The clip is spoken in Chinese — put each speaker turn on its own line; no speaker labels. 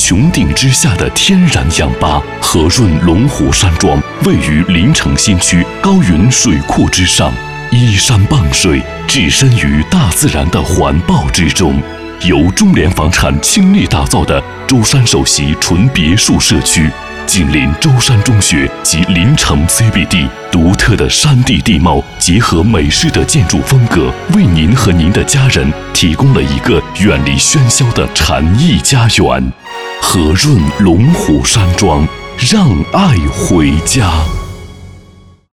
穹顶之下的天然氧吧和润龙湖山庄位于临城新区高云水库之上，依山傍水，置身于大自然的环抱之中。由中联房产倾力打造的舟山首席纯别墅社区，紧邻舟山中学及临城 CBD， 独特的山地地貌结合美式的建筑风格，为您和您的家人提供了一个远离喧嚣的禅意家园。和润龙湖山庄，让爱回家。